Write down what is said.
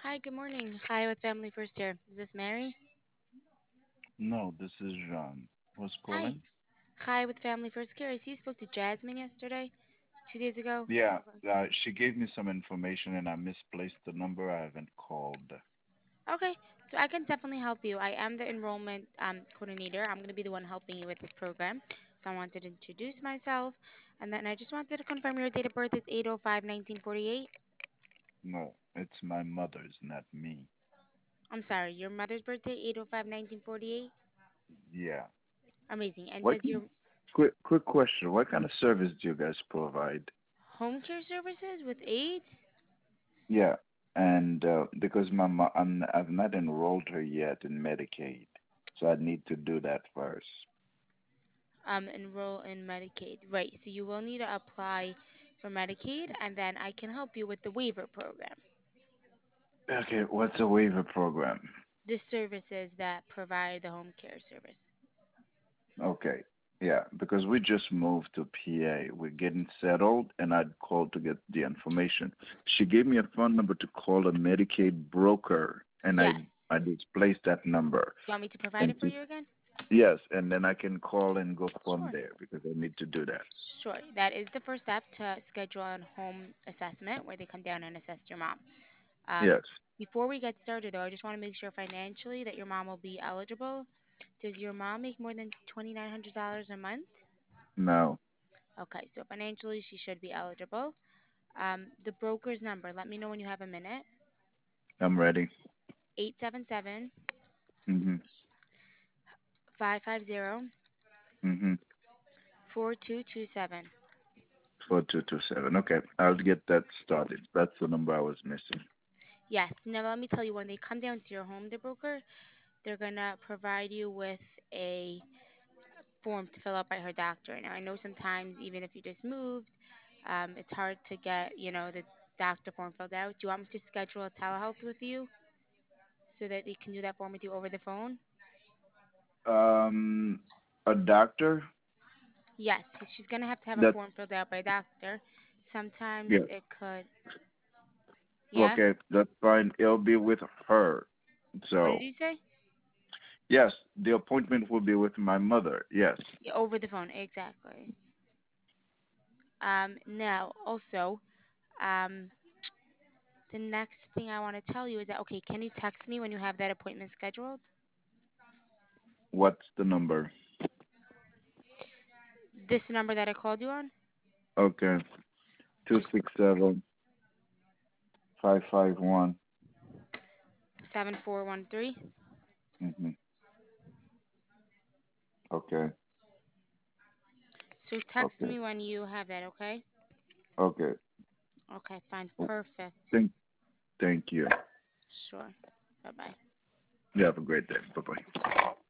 Hi, good morning. Hi, with Family First here. Is this Mary? No, this is Jean. Who's Hi. calling? Hi, with Family First Care. I see you spoke to Jasmine yesterday, 2 days ago. Yeah, she gave me some information and I misplaced the number. I haven't called. Okay, so I can definitely help you. I am the enrollment coordinator. I'm going to be the one helping you with this program. So I wanted to introduce myself, and then I just wanted to confirm your date of birth is 8/05/1948. No, it's my mother's, not me. I'm sorry, your mother's birthday, 8/05/1948. Yeah. Amazing. And What does can, your quick question. What kind of service do you guys provide? home care services with AIDS? Yeah. And because I've not enrolled her yet in Medicaid, so I need to do that first. Enroll in Medicaid. Right. So you will need to apply for Medicaid, and then I can help you with the waiver program. Okay, what's a waiver program? The services that provide the home care service. Okay. Yeah, because we just moved to PA. We're getting settled, and I'd called to get the information. She gave me a phone number to call a Medicaid broker, and I Yes. I displaced that number. You want me to provide And it for you again? yes, and then I can call and go from Sure. there because I need to do that. Sure. That is the first step to schedule a home assessment where they come down and assess your mom. Um, Yes. Before we get started, though, I just want to make sure financially that your mom will be eligible. Does your mom make more than $2,900 a month? No, Okay, so financially she should be eligible. The broker's number, let me know when you have a minute. I'm ready. 877 Mhm. 550 Mhm. 4227. 4227. Okay, I'll get that started. That's the number I was missing. Yes, now let me tell you, when they come down to your home, the broker, they're going to provide you with a form to fill out by her doctor. Now, I know sometimes, even if you just moved, it's hard to get, the doctor form filled out. Do you want me to schedule a telehealth with you so that they can do that form with you over the phone? Um, a doctor? Yes, she's going to have a That form filled out by a doctor. Sometimes yes. it could, yeah? Okay, that's fine. It'll be with her. What did So you say? yes, the appointment will be with my mother. Yes. Yeah, over the phone, exactly. Now, also, um, the next thing I want to tell you is that, okay, can you text me when you have that appointment scheduled? What's the number? This number that I called you on? Okay. 267-551. 7413. Mm-hmm. Okay. So text Okay. me when you have that, okay? Okay. Okay, fine, perfect. Thank thank you. Sure. Bye bye. You have a great day. Bye bye.